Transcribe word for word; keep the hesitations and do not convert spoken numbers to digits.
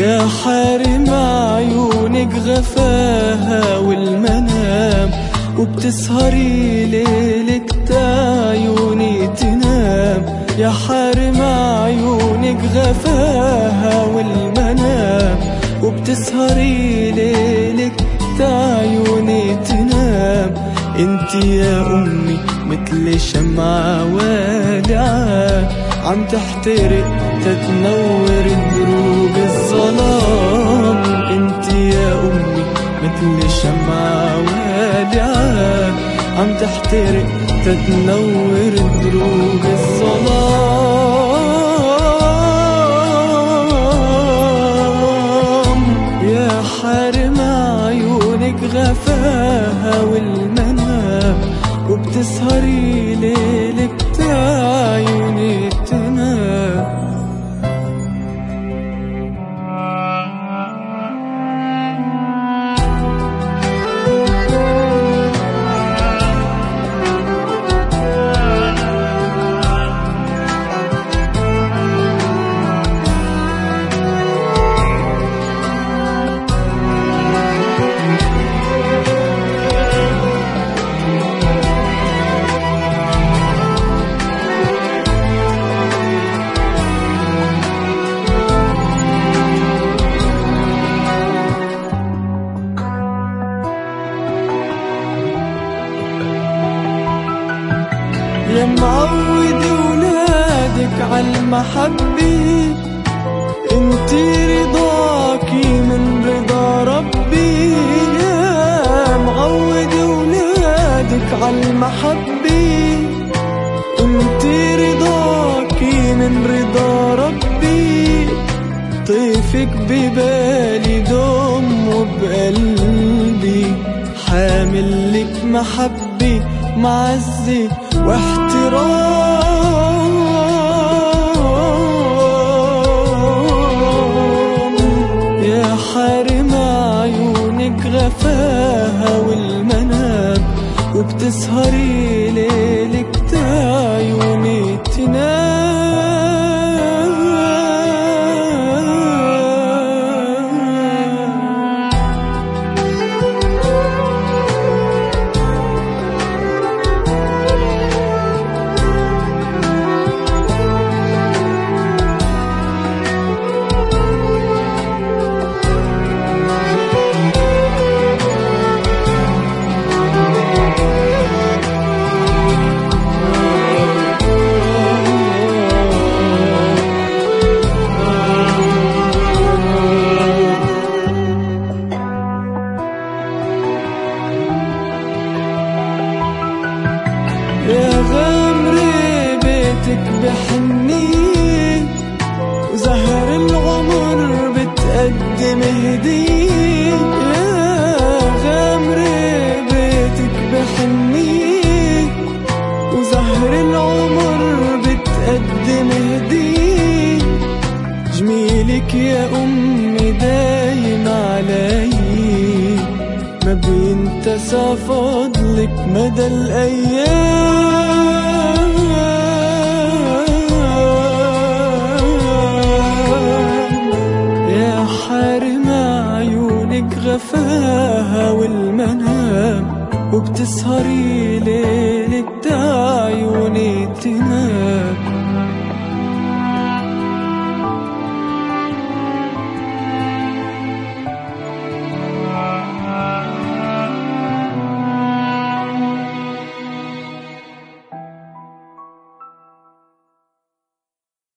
يا حارم عيونك غفاها والمنام، وبتسهري ليلك تا عيوني تنام. يا حارم عيونك غفاها والمنام، وبتسهري ليلك تا عيوني تنام. انتي يا امي مثل شمعة والعة عم تحترق تتنور دروب الظلام. انتي يا امي مثل شمعة والعة عم تحترق تتنور دروب الظلام. يا حارم عيونك غفاها والمنام، وبتسهري ليلك تا عيوني تنام. يا معود ولادك عالمحبة، انتي رضاكي من رضا ربي. يا معود ولادك عالمحبة، انتي رضاكي من رضا ربي. طيفك ببالي دوم وبقلبي، حامل لك محبة معزة واحترام. يا حارم عيونك غفاها والمنام، وبتسهري ليلك تا عيوني تنام. يا غامرة بيتك بحنية، وزهر العمر بتقدم هدية. يا غامرة بيتك بحنية، وزهر العمر بتقدم هدية. جميلك يا أمي دايم علي، ما بينتسى فضلك مدى الأيام. يا حارم عيونك غفاها والمنام، وبتسهري